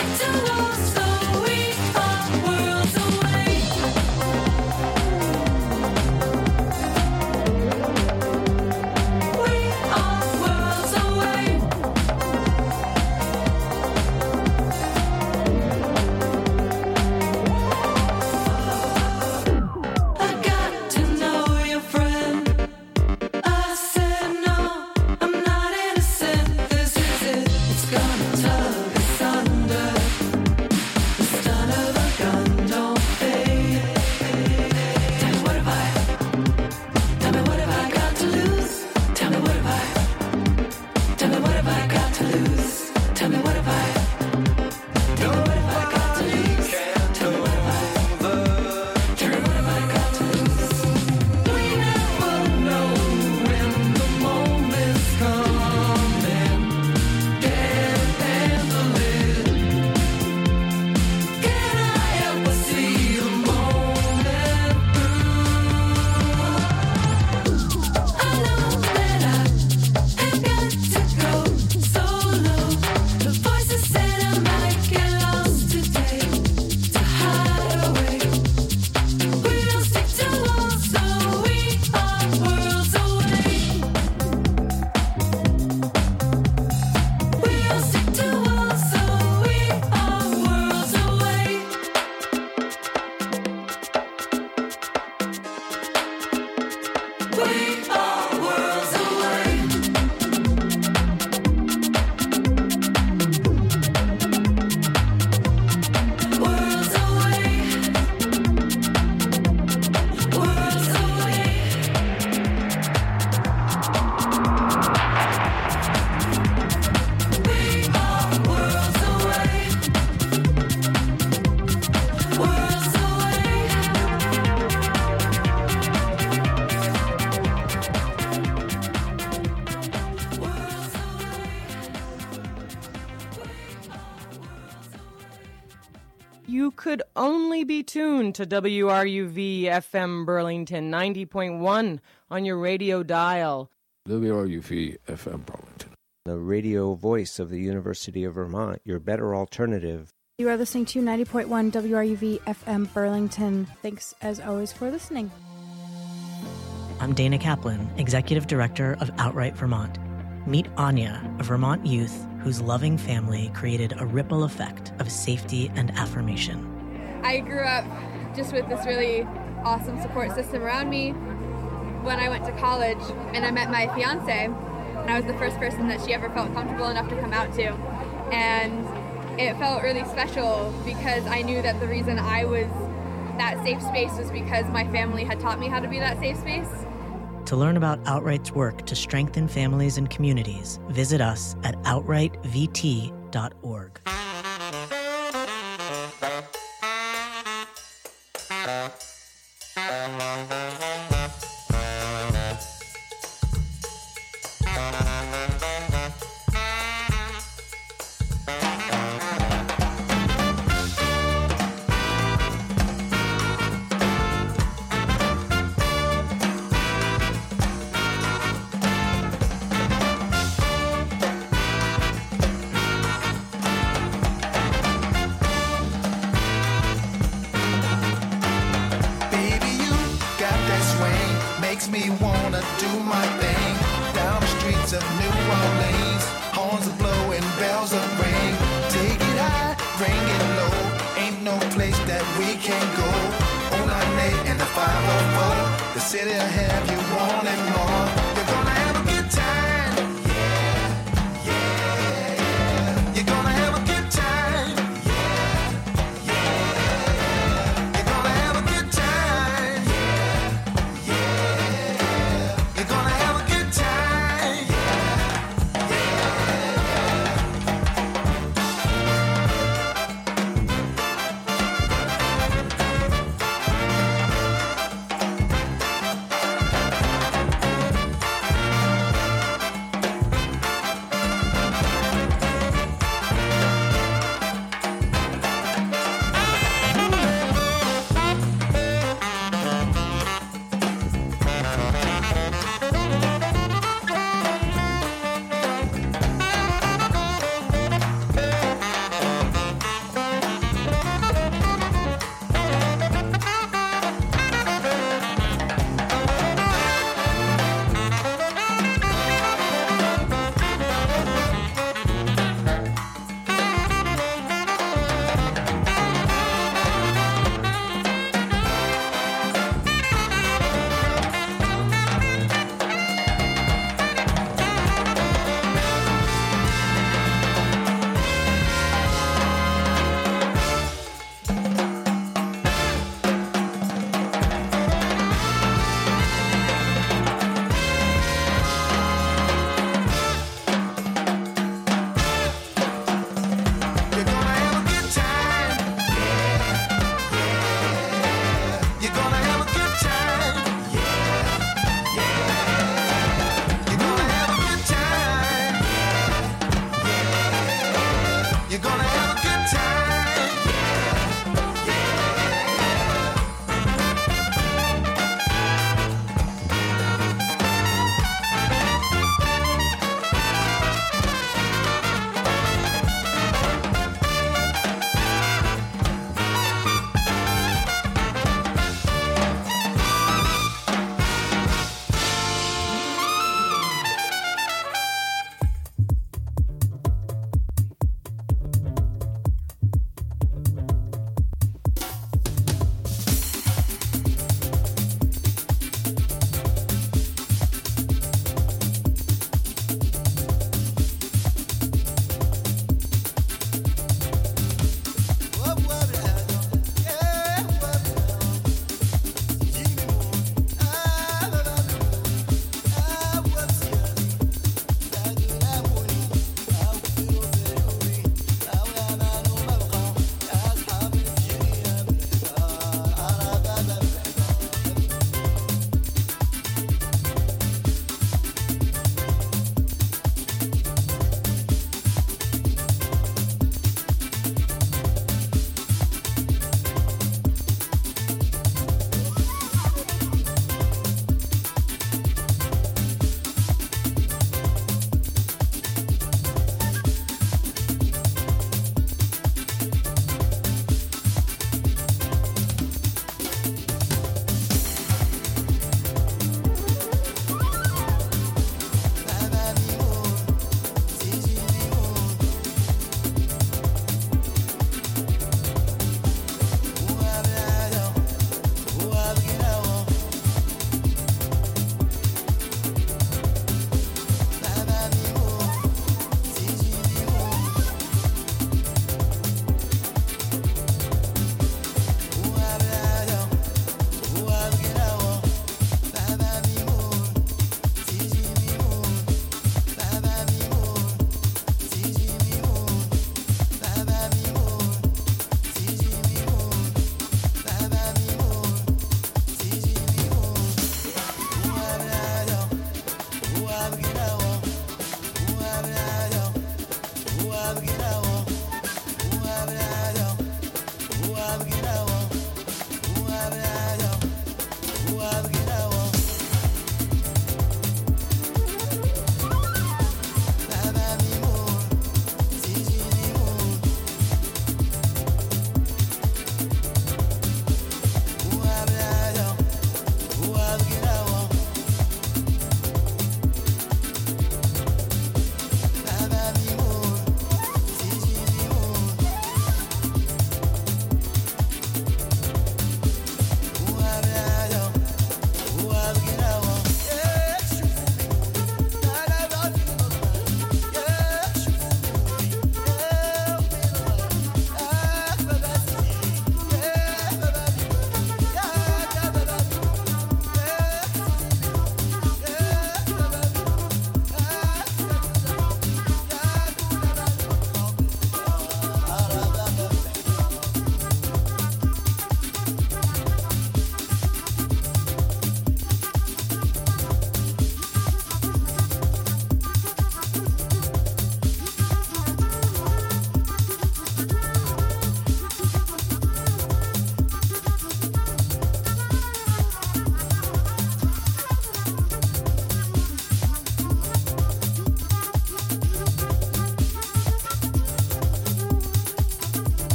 You could only be tuned to WRUV FM Burlington 90.1 on your radio dial. WRUV FM Burlington, the radio voice of the University of Vermont, your better alternative. You are listening to 90.1 WRUV FM Burlington. Thanks, as always, for listening. I'm Dana Kaplan, Executive Director of Outright Vermont. Meet Anya, a Vermont youth whose loving family created a ripple effect of safety and affirmation. I grew up just with this really awesome support system around me. When I went to college and I met my fiance, and I was the first person that she ever felt comfortable enough to come out to. And it felt really special because I knew that the reason I was that safe space was because my family had taught me how to be that safe space. To learn about Outright's work to strengthen families and communities, visit us at outrightvt.org.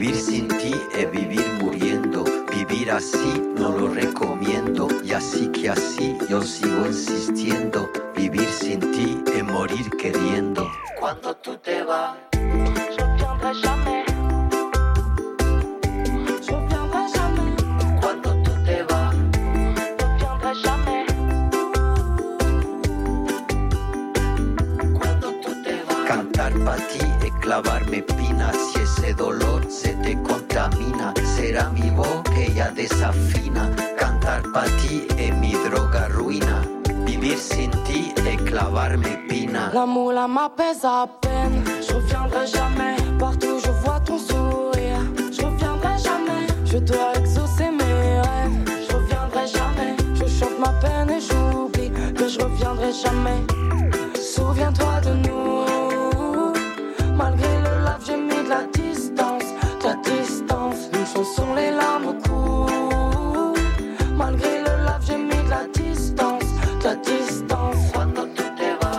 Vivir sin ti es vivir muriendo. Vivir así no lo recomiendo. Y así que así yo sigo insistiendo. Vivir sin ti es morir queriendo. Cuando tú te vas, je reviendrai jamais. Je reviendrai jamais. Cuando tú te vas, je reviendrai jamais. Cuando tú te vas. Cantar pa' ti es clavarme espinas. Si ese dolor se te contamina, será mi voz que ya desafina. Cantar pa' ti es mi droga ruina. Vivir sin ti es clavarme espina. L'amour là m'apaise à peine. Je reviendrai jamais. Partout je vois ton sourire. Je reviendrai jamais. Je dois exaucer mes rêves. Je reviendrai jamais. Je chante ma peine et j'oublie que je reviendrai jamais. Souviens-toi de nous. Malgré le lave, j'ai mis de la distance. De la distance. Une chanson, les larmes au cou. Malgré le lave, j'ai mis de la distance. De la distance. Cuando tú te vas,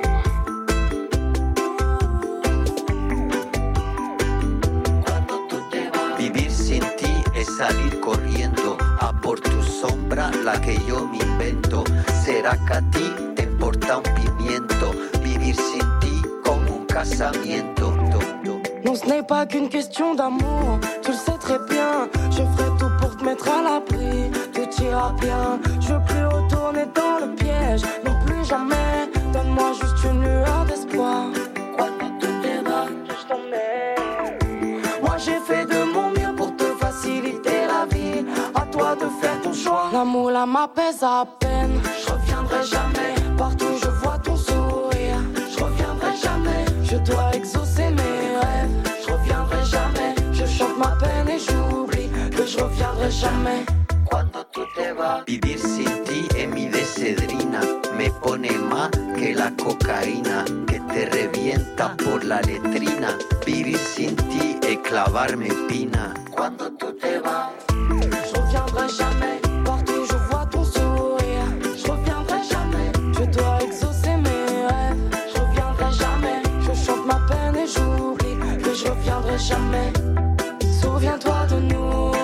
cuando tú te vas. Vivir sin ti es salir corriendo a por tu sombra, la que yo me invento. ¿Será que a ti te importa un pimiento? Vivir sin ti como un casamiento. Non, ce n'est pas qu'une question d'amour, tu le sais très bien. Je ferai tout pour te mettre à l'abri, tout ira bien. Je veux plus retourner dans le piège, non plus jamais. Donne-moi juste une lueur d'espoir. Cuando tú te vas, Je t'emmène. Moi j'ai fait de mon mieux pour te faciliter la vie. À toi de faire ton choix. L'amour là m'apaise à peine. Je reviendrai jamais. Partout je vois ton sourire. Je reviendrai jamais. Je dois exaucer mes rêves. Je reviendrai jamais. Je chante ma peine et j'oublie que je reviendrai jamais. cuando tú te vas. Vivir sin ti es mi decedrina. Me pone más que la cocaína que te revienta por la letrina. Vivir sin ti es clavarme espina. Cuando tú te vas, je reviendrai jamais. Partout je vois ton sourire. Je reviendrai jamais. Je dois exaucer mes rêves. Je reviendrai jamais. Je chante ma peine et j'oublie que je reviendrai jamais. Souviens-toi de nous.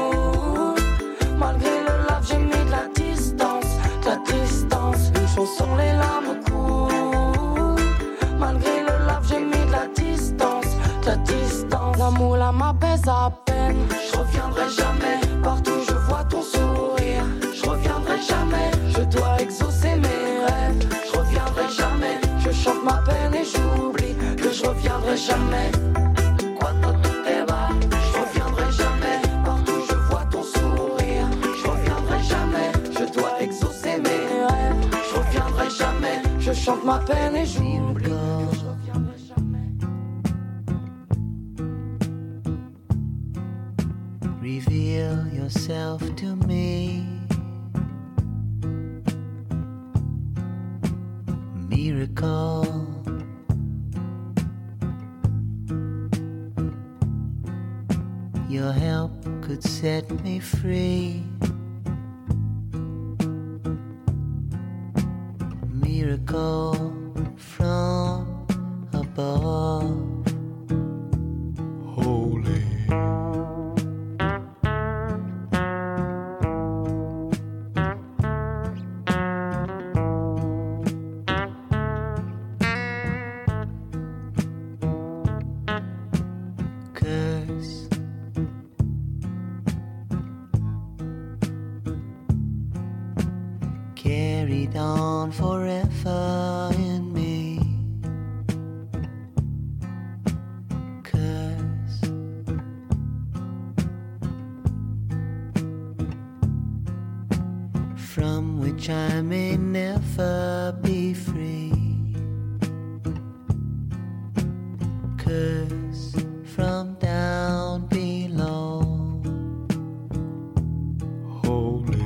Malgré le lave, j'ai mis de la distance. De la distance. Une chanson, les larmes au cou. Malgré le lave, j'ai mis de la distance. De la distance. L'amour là m'apaise à peine. Je reviendrai jamais. Partout je vois ton sourire. Je reviendrai jamais. Je dois exaucer mes rêves. Je reviendrai jamais. Je chante ma peine et j'oublie que je reviendrai jamais. cuando tú te vas, Je reviendrai jamais. Partout je vois ton sourire. Je reviendrai jamais. Je dois exaucer mes rêves. Je reviendrai jamais. Je chante ma peine et j'oublie que je reviendrai jamais. Reveal yourself to me. Miracle. Your help could set me free. Miracle from above. Holy. Curse. Carried on forever in me. Curse. From which I may never be free. Curse from down below. Holy.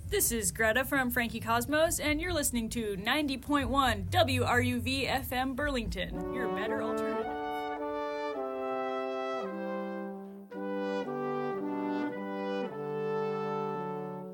This is Greta from Frankie Cosmos, and you're listening to 90.1 WRUV FM Burlington, your better alternative.